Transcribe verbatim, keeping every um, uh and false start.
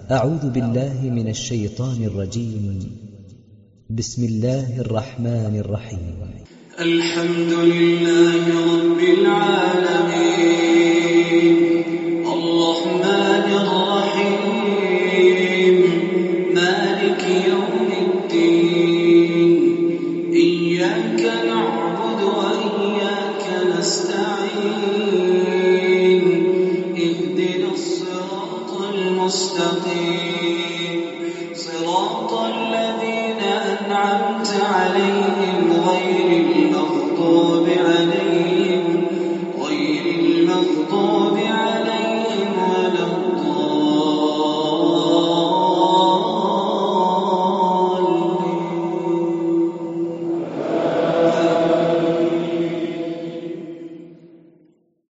أعوذ بالله من الشيطان الرجيم. بسم الله الرحمن الرحيم. الحمد لله رب العالمين الرحمن الرحيم مالك يوم الدين إياك نعبد وإياك نستعين اهدنا الصراط المستقيم صراط الذين أنعمت عليهم غير